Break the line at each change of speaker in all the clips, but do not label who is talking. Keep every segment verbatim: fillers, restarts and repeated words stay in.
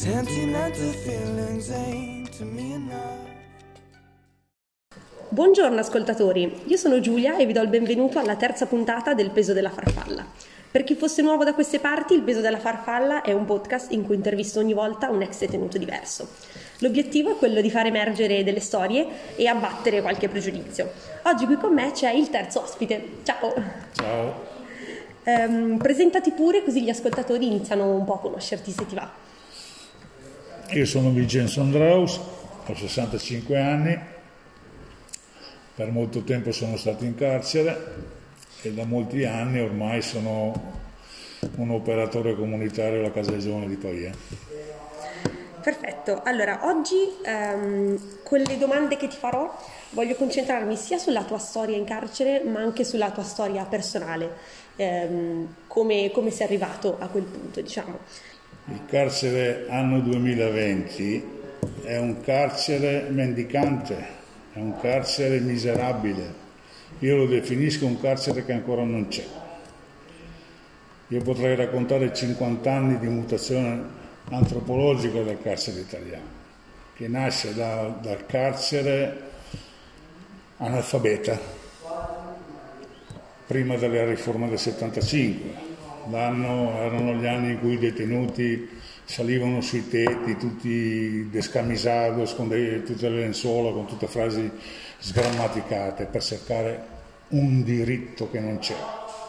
Sentimental feelings ain't to me enough.
Buongiorno ascoltatori, io sono Giulia e vi do il benvenuto alla terza puntata del Peso della Farfalla. Per chi fosse nuovo da queste parti, il Peso della Farfalla è un podcast in cui intervisto ogni volta un ex detenuto diverso. L'obiettivo è quello di far emergere delle storie e abbattere qualche pregiudizio. Oggi qui con me c'è il terzo ospite. Ciao!
Ciao!
Ehm, presentati pure così gli ascoltatori iniziano un po' a conoscerti, se ti va.
Io sono Vincenzo Andraus, ho sessantacinque anni, per molto tempo sono stato in carcere e da molti anni ormai sono un operatore comunitario alla Casa dei Giovani di Pavia.
Perfetto, allora oggi ehm, con le domande che ti farò voglio concentrarmi sia sulla tua storia in carcere ma anche sulla tua storia personale, ehm, come, come sei arrivato a quel punto, diciamo.
Il carcere anno duemilaventi è un carcere mendicante, è un carcere miserabile. Io lo definisco un carcere che ancora non c'è. Io potrei raccontare cinquanta anni di mutazione antropologica del carcere italiano, che nasce da, dal carcere analfabeta, prima della riforma del settantacinque. L'anno, erano gli anni in cui i detenuti salivano sui tetti, tutti descamisados, con dei, tutte le lenzuola, con tutte frasi sgrammaticate, per cercare un diritto che non c'è.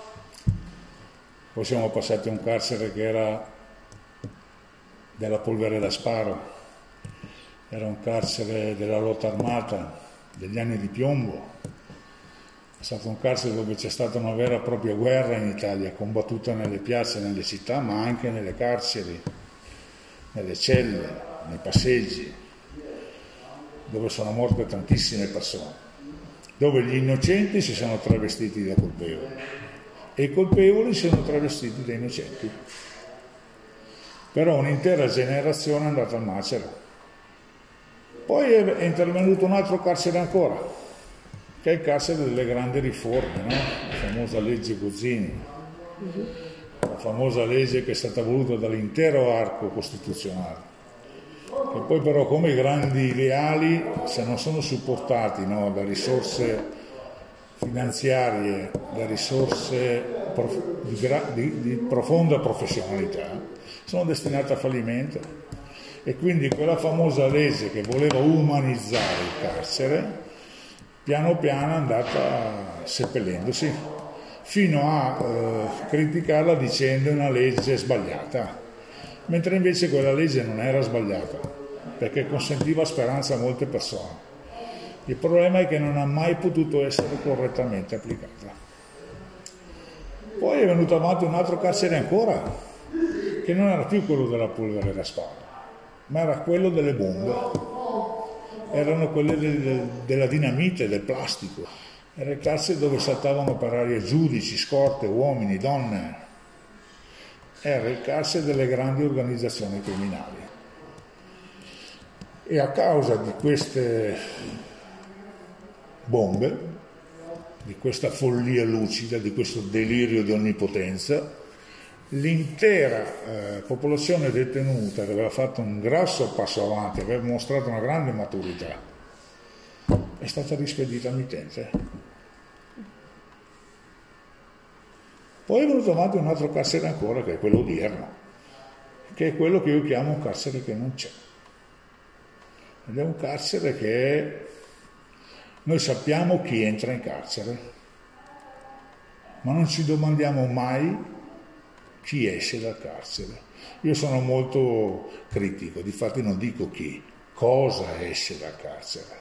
Poi siamo passati a un carcere che era della polvere da sparo, era un carcere della lotta armata, degli anni di piombo. È stato un carcere dove c'è stata una vera e propria guerra in Italia, combattuta nelle piazze, nelle città, ma anche nelle carceri, nelle celle, nei passeggi, dove sono morte tantissime persone, dove gli innocenti si sono travestiti da colpevoli e i colpevoli si sono travestiti da innocenti. Però un'intera generazione è andata al macero. Poi è intervenuto un altro carcere ancora, che è il carcere delle grandi riforme, no? La famosa legge Gozzini, la famosa legge che è stata voluta dall'intero arco costituzionale, che poi però come i grandi ideali, se non sono supportati, no, da risorse finanziarie, da risorse prof, di, gra, di, di profonda professionalità, sono destinate a fallimento. E quindi quella famosa legge che voleva umanizzare il carcere piano piano è andata seppellendosi, fino a eh, criticarla dicendo una legge sbagliata, mentre invece quella legge non era sbagliata, perché consentiva speranza a molte persone. Il problema è che non ha mai potuto essere correttamente applicata. Poi è venuto avanti un altro carcere ancora, che non era più quello della polvere da sparo, ma era quello delle bombe. Erano quelle del, del, della dinamite, del plastico. Era il carcere dove saltavano per aria giudici, scorte, uomini, donne. Era il carcere delle grandi organizzazioni criminali. E a causa di queste bombe, di questa follia lucida, di questo delirio di onnipotenza, l'intera eh, popolazione detenuta, che aveva fatto un grosso passo avanti, aveva mostrato una grande maturità, è stata rispedita al mittente. Poi è venuto avanti un altro carcere ancora, che è quello odierno, che è quello che io chiamo un carcere che non c'è. Ed è un carcere che noi sappiamo chi entra in carcere, ma non ci domandiamo mai chi esce dal carcere. Io sono molto critico, difatti non dico chi, cosa esce dal carcere.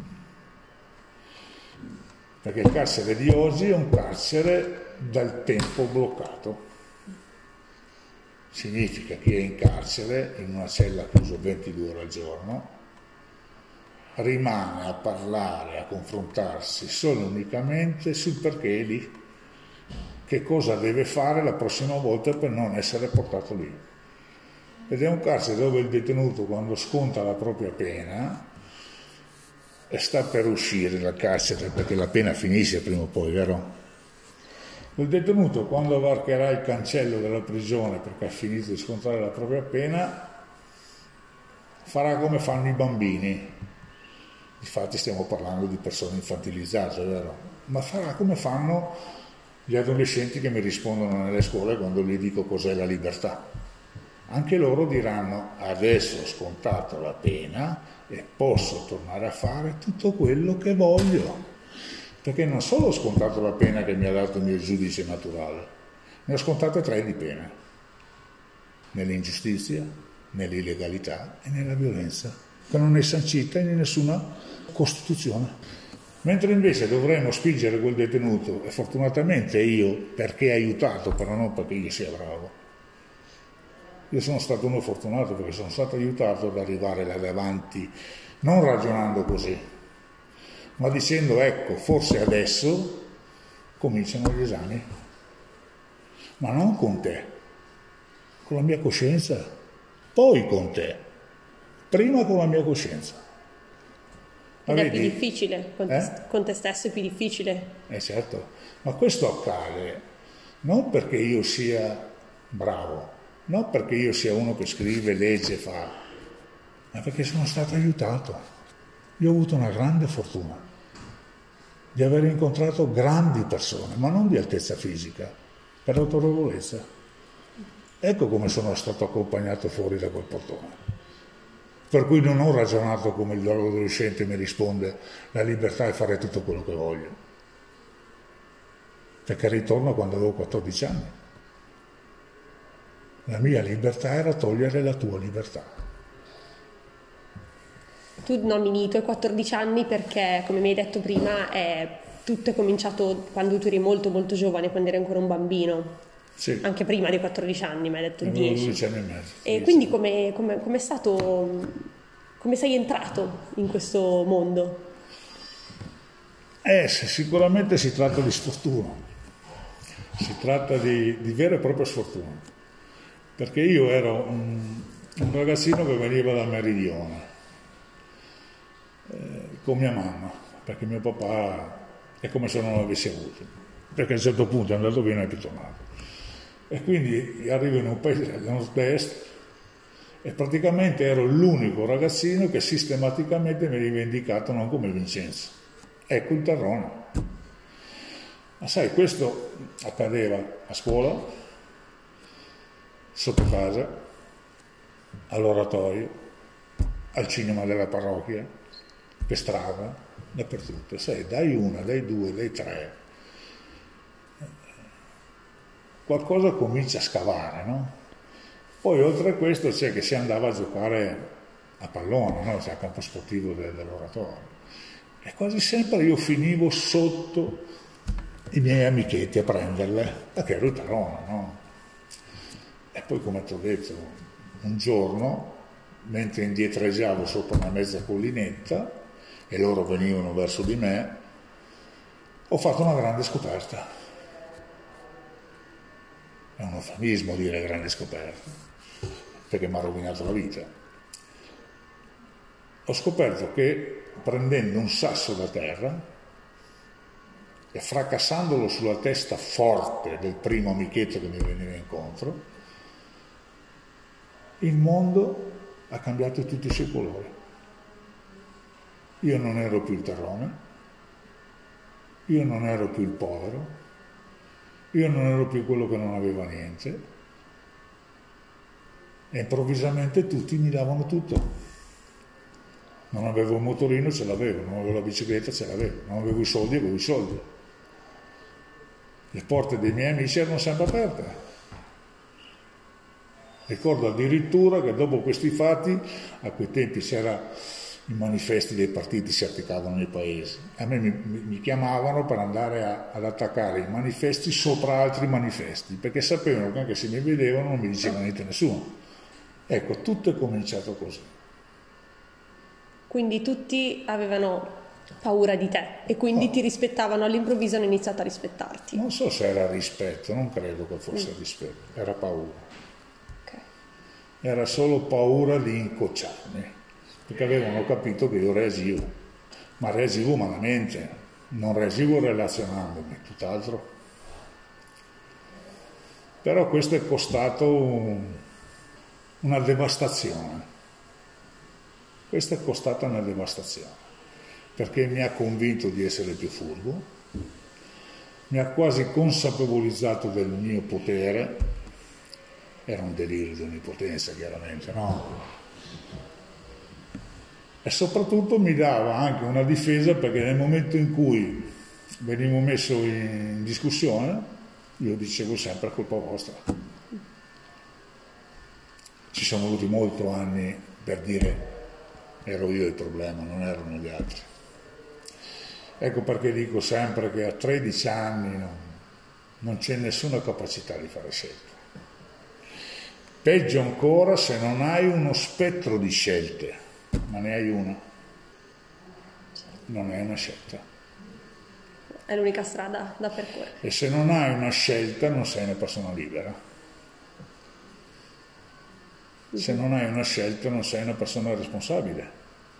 Perché il carcere di oggi è un carcere dal tempo bloccato. Significa che è in carcere, in una cella chiuso ventidue ore al giorno, rimane a parlare, a confrontarsi solo e unicamente sul perché è lì, che cosa deve fare la prossima volta per non essere portato lì. Ed è un carcere dove il detenuto, quando sconta la propria pena e sta per uscire dal carcere, perché la pena finisce prima o poi, vero? Il detenuto, quando varcherà il cancello della prigione perché ha finito di scontare la propria pena, farà come fanno i bambini. Infatti stiamo parlando di persone infantilizzate, vero? Ma farà come fanno gli adolescenti che mi rispondono nelle scuole quando gli dico cos'è la libertà. Anche loro diranno: adesso ho scontato la pena e posso tornare a fare tutto quello che voglio. Perché non solo ho scontato la pena che mi ha dato il mio giudice naturale, ne ho scontate tre di pena: nell'ingiustizia, nell'illegalità e nella violenza, che non è sancita in nessuna Costituzione. Mentre invece dovremmo spingere quel detenuto, e fortunatamente io, perché aiutato, però non perché io sia bravo. Io sono stato uno fortunato perché sono stato aiutato ad arrivare là davanti, non ragionando così, ma dicendo: ecco, forse adesso cominciano gli esami, ma non con te, con la mia coscienza, poi con te, prima con la mia coscienza.
Ed è più difficile, con te,
eh?
con te stesso è più difficile.
Eh certo, ma questo accade non perché io sia bravo, non perché io sia uno che scrive, legge, fa, ma perché sono stato aiutato. Io ho avuto una grande fortuna di aver incontrato grandi persone, ma non di altezza fisica, per autorevolezza. Ecco come sono stato accompagnato fuori da quel portone. Per cui non ho ragionato come il adolescente mi risponde: la libertà è fare tutto quello che voglio. Perché ritorno quando avevo quattordici anni. La mia libertà era togliere la tua libertà.
Tu nomini i tuoi quattordici anni perché, come mi hai detto prima, è, tutto è cominciato quando tu eri molto molto giovane, quando eri ancora un bambino.
Sì.
Anche prima dei quattordici anni, mi hai detto
Avevo
dieci.
dodici anni e mezzo.
E
dieci.
quindi come, come, come è stato, come sei entrato in questo mondo?
Eh, sicuramente si tratta di sfortuna, si tratta di, di vera e propria sfortuna, perché io ero un, un ragazzino che veniva dal meridione, eh, con mia mamma, perché mio papà è come se non l'avessi avuto, perché a un certo punto è andato via e non è più tornato. E quindi arrivo in un paese del nord-est e praticamente ero l'unico ragazzino che sistematicamente mi veniva indicato non come Vincenzo. Ecco il terrone. Ma sai, questo accadeva a scuola, sotto casa, all'oratorio, al cinema della parrocchia, per strada, dappertutto. Sai, dai una, dai due, dai tre. Qualcosa comincia a scavare, no? Poi oltre a questo c'è che si andava a giocare a pallone, no? C'è il campo sportivo dell'oratorio. E quasi sempre io finivo sotto i miei amichetti a prenderle, perché ero il terrone, no? E poi, come ti ho detto, un giorno, mentre indietreggiavo sopra una mezza collinetta e loro venivano verso di me, ho fatto una grande scoperta. È un eufemismo dire grande scoperta, perché mi ha rovinato la vita. Ho scoperto che prendendo un sasso da terra e fracassandolo sulla testa forte del primo amichetto che mi veniva incontro, il mondo ha cambiato tutti i suoi colori. Io non ero più il terrone, io non ero più il povero, io non ero più quello che non aveva niente e improvvisamente tutti mi davano tutto. Non avevo un motorino, ce l'avevo, non avevo la bicicletta, ce l'avevo, non avevo i soldi, avevo i soldi. Le porte dei miei amici erano sempre aperte. Ricordo addirittura che dopo questi fatti, a quei tempi c'era i manifesti dei partiti si applicavano nei paesi. A me mi, mi chiamavano per andare a, ad attaccare i manifesti sopra altri manifesti, perché sapevano che anche se mi vedevano non mi diceva niente nessuno. Ecco, tutto è cominciato così.
Quindi tutti avevano paura di te e quindi no. Ti rispettavano, all'improvviso hanno iniziato a rispettarti.
Non so se era rispetto, non credo che fosse mm. rispetto, era paura.
Okay.
Era solo paura di incocciarmi, perché avevano capito che io reagivo, ma reagivo umanamente, non reagivo relazionandomi, tutt'altro. Però questo è costato un, una devastazione. Questa è costata una devastazione, perché mi ha convinto di essere più furbo, mi ha quasi consapevolizzato del mio potere, era un delirio di onnipotenza chiaramente, no? E soprattutto mi dava anche una difesa, perché nel momento in cui venivo messo in discussione, io dicevo sempre colpa vostra. Ci sono voluti molti anni per dire ero io il problema, non erano gli altri. Ecco perché dico sempre che a tredici anni non, non c'è nessuna capacità di fare scelte. Peggio ancora se non hai uno spettro di scelte, ma ne hai una. Non è una scelta.
È l'unica strada da percorrere.
E se non hai una scelta non sei una persona libera. Se non hai una scelta non sei una persona responsabile.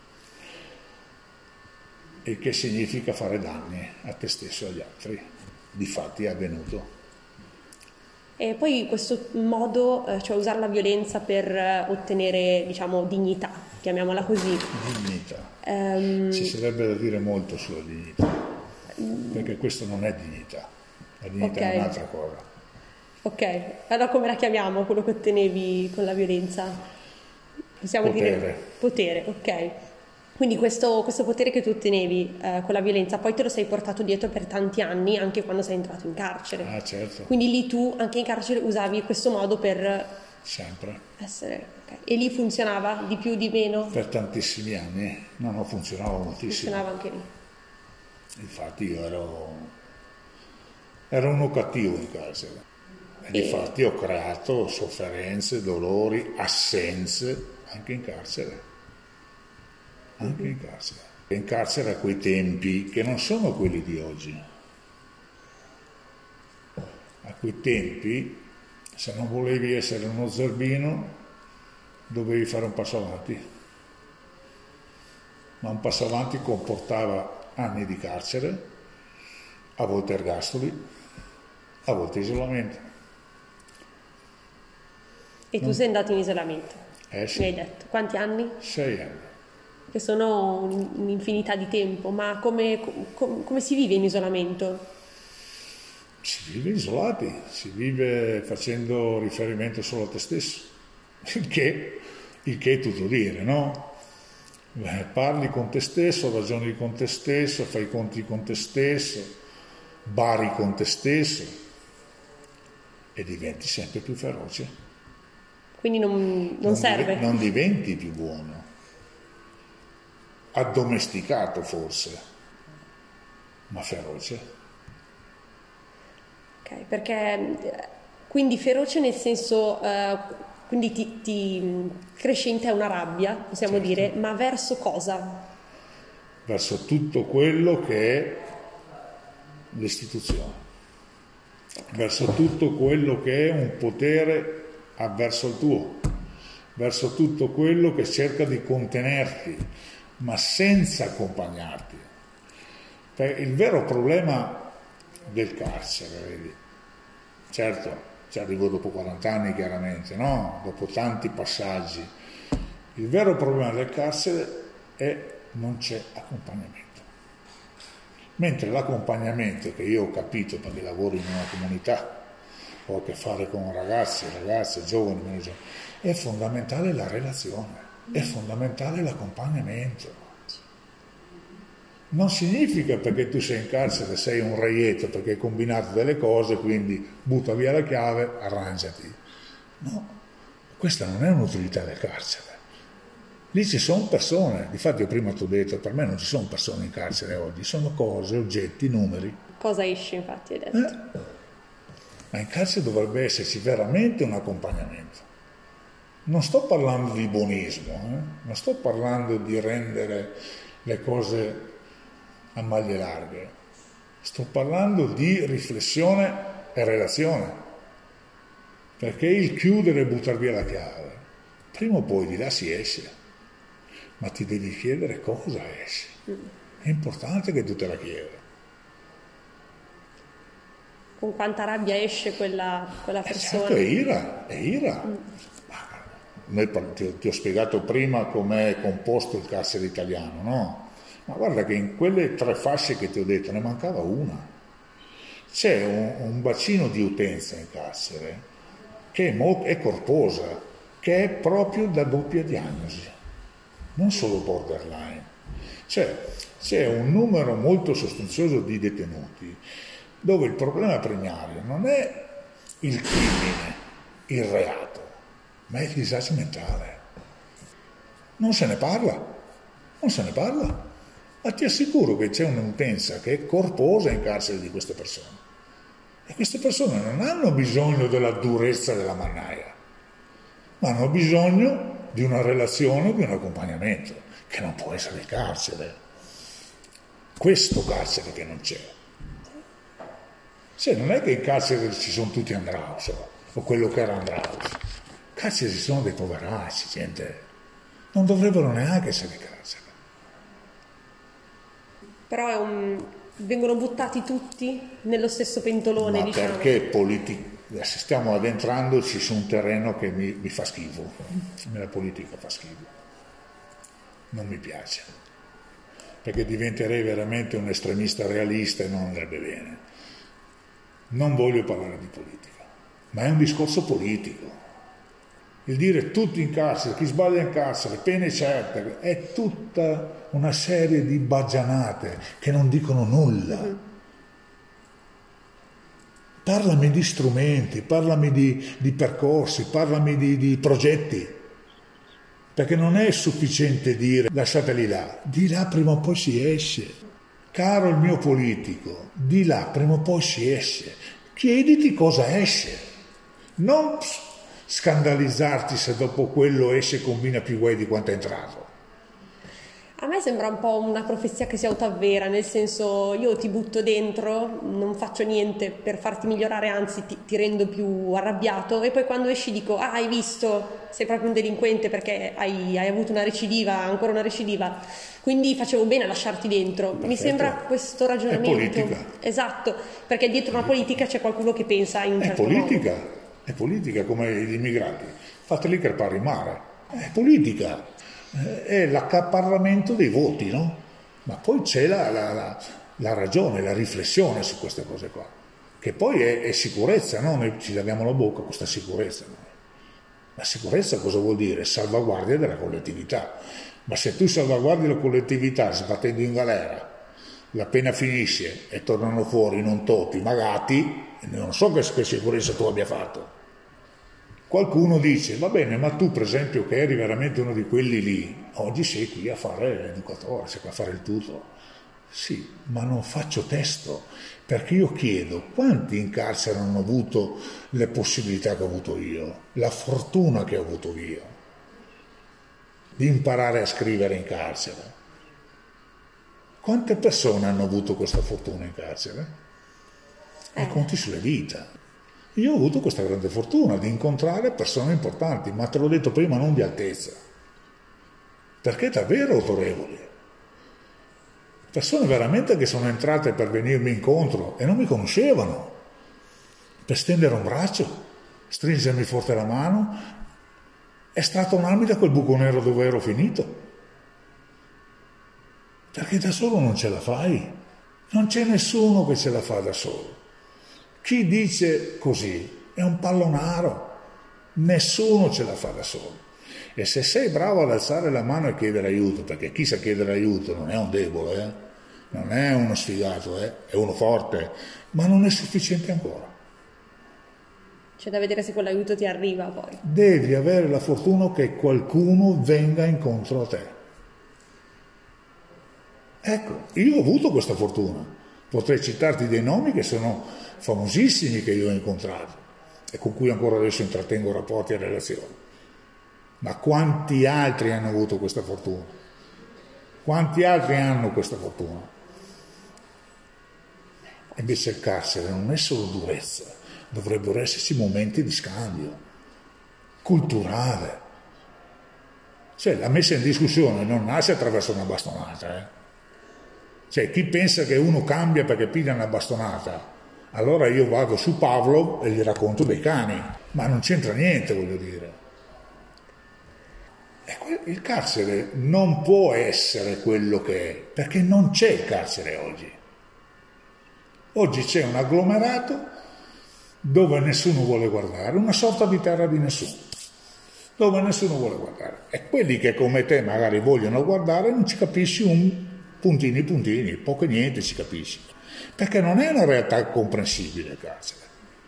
Il che significa fare danni a te stesso e agli altri. Difatti è avvenuto.
E poi questo modo, eh, cioè usare la violenza per eh, ottenere, diciamo, dignità, chiamiamola così.
Dignità.
Ehm,
Ci sarebbe da dire molto sulla dignità, perché questo non è dignità. La dignità
Ok.
è un'altra cosa.
Ok, allora come la chiamiamo quello che ottenevi con la violenza? Possiamo
Potere.
dire potere, ok. Quindi questo, questo potere che tu ottenevi eh, con la violenza, poi te lo sei portato dietro per tanti anni, anche quando sei entrato in carcere.
Ah, certo,
Quindi lì tu, anche in carcere, usavi questo modo per
sempre.
essere... ok. E lì funzionava di più, di meno?
Per tantissimi anni. No, no, funzionava moltissimo.
Funzionava anche lì.
Infatti io ero, ero uno cattivo in carcere. E
E-
infatti ho creato sofferenze, dolori, assenze anche in carcere. Anche in carcere. In carcere a quei tempi che non sono quelli di oggi. A quei tempi, se non volevi essere uno zerbino, dovevi fare un passo avanti. Ma un passo avanti comportava anni di carcere, a volte ergastoli, a volte isolamento.
E tu sei andato in isolamento,
Eh sì.
mi hai detto. Quanti anni?
Sei anni.
Che sono un- un'infinità di tempo, ma come, com- come si vive in isolamento?
Si vive isolati, si vive facendo riferimento solo a te stesso, il che, il che è tutto dire, no? Beh, parli con te stesso, ragioni con te stesso, fai i conti con te stesso, bari con te stesso e diventi sempre più feroce.
Quindi non, non serve.
div- non diventi più buono, addomesticato forse, ma feroce.
Ok, perché eh, quindi feroce nel senso, eh, quindi ti, ti, mh, cresce in te una rabbia, possiamo
Certo.
dire, ma verso cosa?
Verso tutto quello che è l'istituzione, verso tutto quello che è un potere avverso al tuo, verso tutto quello che cerca di contenerti, ma senza accompagnarti. Perché il vero problema del carcere, vedi, certo, ci arrivo dopo quaranta anni chiaramente, no? Dopo tanti passaggi, il vero problema del carcere è non c'è accompagnamento. Mentre l'accompagnamento, che io ho capito perché lavoro in una comunità, ho a che fare con ragazzi, ragazze, giovani, meno giovani, è fondamentale la relazione, è fondamentale l'accompagnamento. Non significa perché tu sei in carcere sei un reietto, perché hai combinato delle cose, quindi butta via la chiave, arrangiati. No, questa non è un'utilità del carcere. Lì ci sono persone, difatti io prima ti ho detto, per me non ci sono persone in carcere oggi, sono cose, oggetti, numeri.
Cosa esce, infatti, hai detto.
Eh? Ma in carcere dovrebbe esserci veramente un accompagnamento. Non sto parlando di buonismo, eh? Non sto parlando di rendere le cose a maglie larghe, sto parlando di riflessione e relazione, perché il chiudere e buttare via la chiave, prima o poi di là si esce, ma ti devi chiedere cosa esci. È importante che tu te la chieda.
Con quanta rabbia esce quella, quella
Eh
persona.
certo, è ira, è ira. Ma noi ti, ti ho spiegato prima com'è composto il carcere italiano, no? Ma guarda che in quelle tre fasce che ti ho detto ne mancava una. C'è un, un bacino di utenza in carcere che è, molto, è corposa, che è proprio da doppia diagnosi, non solo borderline. Cioè, c'è un numero molto sostanzioso di detenuti dove il problema primario non è il crimine, il reato, ma è il disagio mentale. Non se ne parla, non se ne parla. Ma ti assicuro che c'è un'utenza che è corposa in carcere di queste persone. E queste persone non hanno bisogno della durezza della mannaia, ma hanno bisogno di una relazione, di un accompagnamento, che non può essere il carcere. Questo carcere che non c'è. Cioè, non è che in carcere ci sono tutti Andraus, o quello che era Andraus. In carcere ci sono dei poveracci, gente. Non dovrebbero neanche essere in carcere.
Però è un... vengono buttati tutti nello stesso pentolone,
Ma
diciamo.
perché politica? Stiamo addentrandoci su un terreno che mi, mi fa schifo. La politica fa schifo. Non mi piace. Perché diventerei veramente un estremista realista e non andrebbe bene. Non voglio parlare di politica, ma è un discorso politico. Il dire tutti in carcere, chi sbaglia in carcere, pene certe, è tutta una serie di baggianate che non dicono nulla. Mm-hmm. Parlami di strumenti, parlami di, di percorsi, parlami di, di progetti, perché non è sufficiente dire lasciateli là, di là prima o poi si esce. Caro il mio politico, di là prima o poi si esce, chiediti cosa esce, non scandalizzarti se dopo quello esce e combina più guai di quanto è entrato.
A me sembra un po' una profezia che si autoavvera, nel senso, io ti butto dentro, non faccio niente per farti migliorare, anzi ti, ti rendo più arrabbiato, e poi quando esci dico, ah, hai visto, sei proprio un delinquente perché hai, hai avuto una recidiva, ancora una recidiva, quindi facevo bene a lasciarti dentro. Perfetto. Mi sembra questo ragionamento.
È politica.
Esatto, perché dietro una politica c'è qualcuno che pensa in un certo modo. È
politica, è politica, come gli immigrati, fateli crepare in mare, è politica. È l'accaparramento dei voti, no? Ma poi c'è la, la, la, la ragione, la riflessione su queste cose qua, che poi è, è sicurezza, no? Noi ci laviamo la bocca con questa sicurezza. No? La sicurezza cosa vuol dire? Salvaguardia della collettività. Ma se tu salvaguardi la collettività sbattendo in galera, la pena finisce e tornano fuori non toti, magati, non so che, che sicurezza tu abbia fatto. Qualcuno dice, va bene, ma tu per esempio che eri veramente uno di quelli lì, oggi sei qui a fare l'educatore, sei qui a fare il tutor. Sì, ma non faccio testo, perché io chiedo quanti in carcere hanno avuto le possibilità che ho avuto io, la fortuna che ho avuto io, di imparare a scrivere in carcere. Quante persone hanno avuto questa fortuna in carcere? E eh. conti sulle dita. Io ho avuto questa grande fortuna di incontrare persone importanti, ma te l'ho detto prima, non di altezza, perché davvero autorevoli. Persone veramente che sono entrate per venirmi incontro e non mi conoscevano, per stendere un braccio, stringermi forte la mano e strattonarmi da quel buco nero dove ero finito. Perché da solo non ce la fai, non c'è nessuno che ce la fa da solo. Chi dice così è un pallonaro, nessuno ce la fa da solo. E se sei bravo ad alzare la mano e chiedere aiuto, perché chi sa chiedere aiuto non è un debole, eh? Non è uno sfigato, eh? È uno forte, ma non è sufficiente ancora.
C'è da vedere se quell'aiuto ti arriva poi.
Devi avere la fortuna che qualcuno venga incontro a te. Ecco, io ho avuto questa fortuna. Potrei citarti dei nomi che sono famosissimi che io ho incontrato e con cui ancora adesso intrattengo rapporti e relazioni. Ma quanti altri hanno avuto questa fortuna? Quanti altri hanno questa fortuna? E invece il carcere non è solo durezza, dovrebbero esserci momenti di scambio culturale. Cioè la messa in discussione non nasce attraverso una bastonata, eh? Cioè chi pensa che uno cambia perché piglia una bastonata, allora io vado su Pavlov e gli racconto dei cani, ma non c'entra niente, voglio dire. Il carcere non può essere quello che è, perché non c'è il carcere oggi. Oggi c'è un agglomerato dove nessuno vuole guardare, una sorta di terra di nessuno, dove nessuno vuole guardare. E quelli che come te magari vogliono guardare non ci capisci un puntini puntini, poco e niente ci capisci, perché non è una realtà comprensibile il carcere.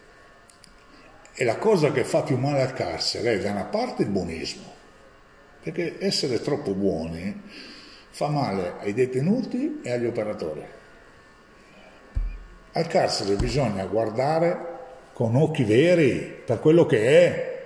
E la cosa che fa più male al carcere è da una parte il buonismo, perché essere troppo buoni fa male ai detenuti e agli operatori. Al carcere bisogna guardare con occhi veri per quello che è,